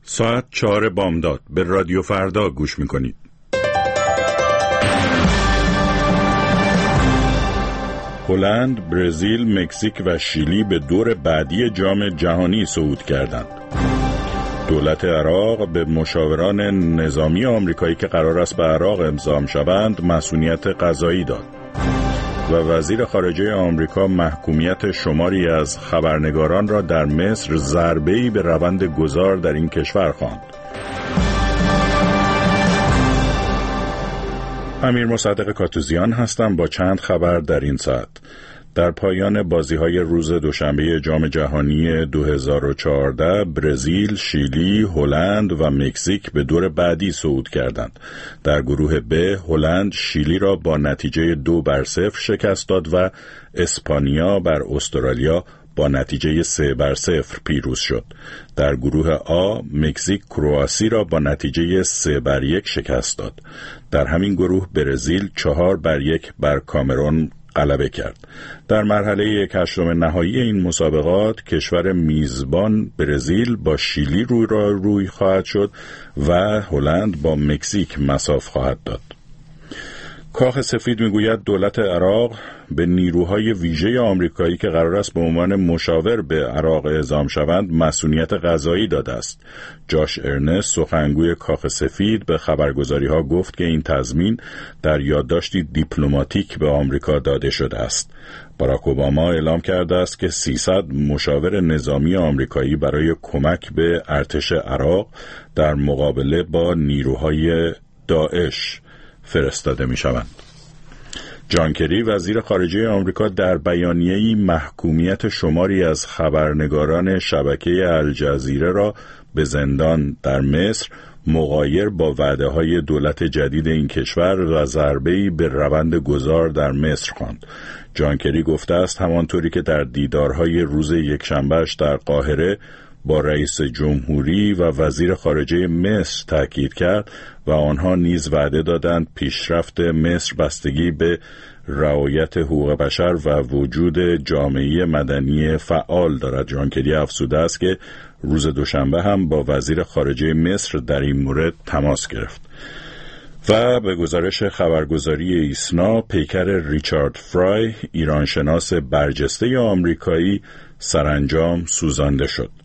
ساعت 4 بامداد به رادیو فردا گوش میکنید. هلند، برزیل، مکزیک و شیلی به دور بعدی جام جهانی صعود کردند. دولت عراق به مشاوران نظامی آمریکایی که قرار است به عراق امضا شوند مسئولیت قضایی داد و وزیر خارجه آمریکا محکومیت شماری از خبرنگاران را در مصر ضربه‌ای به روند گذار در این کشور خواند. امیر مصدق کاتوزیان هستم با چند خبر در این ساعت. در پایان بازی‌های روز دوشنبه جام جهانی 2014 برزیل، شیلی، هلند و مکزیک به دور بعدی صعود کردند. در گروه ب هلند شیلی را با نتیجه 2-0 شکست داد و اسپانیا بر استرالیا با نتیجه 3-0 پیروز شد. در گروه آ مکزیک کرواسی را با نتیجه 3-1 شکست داد. در همین گروه برزیل 4-1 بر کامرون غلبه کرد. در مرحله 1/8 نهایی این مسابقات کشور میزبان برزیل با شیلی روی خواهد شد و هلند با مکزیک مصاف خواهد داد. کاخ سفید میگوید دولت عراق به نیروهای ویژه آمریکایی که قرار است به عنوان مشاور به عراق اعزام شوند مسئولیت قضایی داده است. جاش ارنست سخنگوی کاخ سفید به خبرگزاری‌ها گفت که این تضمین در یادداشتی دیپلماتیک به آمریکا داده شده است. باراک اوباما اعلام کرده است که 300 مشاور نظامی آمریکایی برای کمک به ارتش عراق در مقابله با نیروهای داعش فرستاده می شوند. جان کری وزیر خارجه آمریکا در بیانیه‌ای محکومیت شماری از خبرنگاران شبکه الجزیره را به زندان در مصر مغایر با وعده‌های دولت جدید این کشور و ضربه‌ای به روند گذار در مصر خواند. جان کری گفته است همانطوری که در دیدارهای روز یکشنبهش در قاهره با رئیس جمهوری و وزیر خارجه مصر تاکید کرد و آنها نیز وعده دادند پیشرفت مصر بستگی به رعایت حقوق بشر و وجود جامعه مدنی فعال دارد. جان کری افزوده است که روز دوشنبه هم با وزیر خارجه مصر در این مورد تماس گرفت. و به گزارش خبرگزاری ایسنا پیکر ریچارد فرای ایرانشناس برجسته آمریکایی سرانجام سوزانده شد.